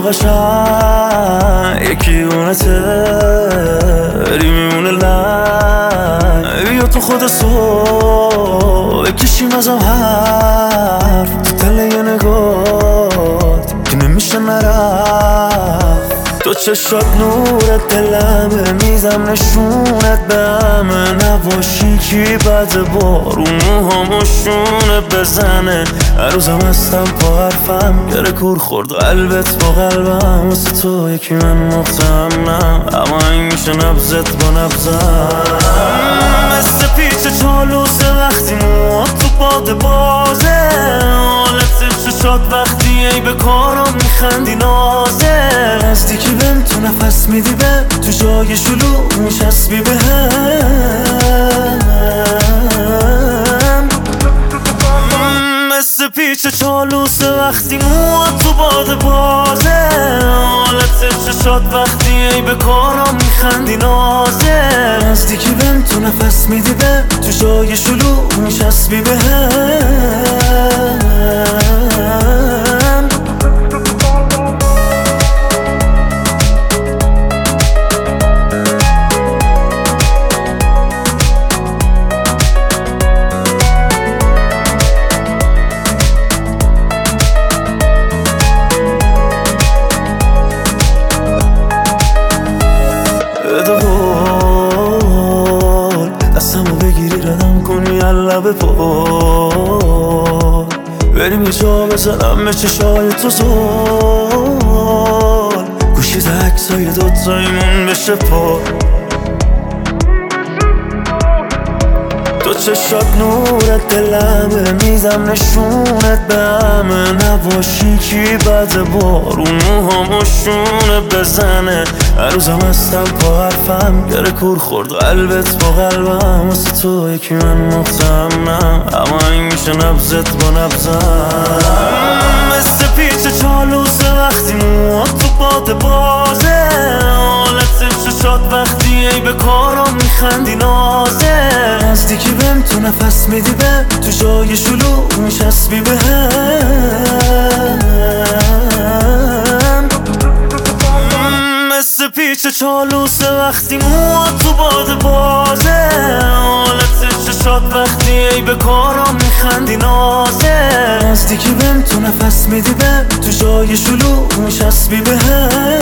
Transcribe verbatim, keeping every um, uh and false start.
قشنگ یکی اونته بری میمونه لنگ بیا تو خود صبح بکشیم ازم حرف تو تله یه نگات که نمیشه نرفت تو چشات نورت دلمه میزم نشونت به همه نباشی کی بد بارون موهامو شونه بزنه هر روزم هستم با حرفم گره کور خورد قلبت با قلبم واسه تو یکی من مختمم اما این میشه نبزت با نبزم مثل پیچ چالوسه وقتی موها تو باد بازه حالت چشات وقتی ای به کارم میخندی نازه نزدیکی بهم تو نفس میدی به تو جای شلوغ میچسبی به هم مثل پیچ چالوسه وقتی موها تو باد بازه حالت چشات وقتی ای به کارم میخندی نازه نزدیکی بهم تو نفس میدی به تو جای شلوغ میچسبی به هم دستمو بگیری ردم کنی لب پا بریم یه جا بزنم به چشای تو زل گوشی ده عکسای دوتاییمون بشه پا تو چشات نورت دلمه میزم نشونت به همه نباشی کی بد بارون موهامو شونه بزنه هر روزم هستم با حرفم گره کور خورد قلبت با قلبم واسه تو یکی من مختمم اما این میشه نبزت با نبزم مثل پیچ چالوسه وقتی موها تو باد بازه حالت چشات وقتی ای به کارم میخندی نازه نزدیکی بهم تو نفس میدی به تو جای شلوغ میچسبی به هم مثل پیچ چالوسه وقتی موها تو باد بازه حالت چشات وقتی ای به کارم میخندی نازه نزدیکی بهم تو نفس میدی به تو جای شلوغ میچسبی به هم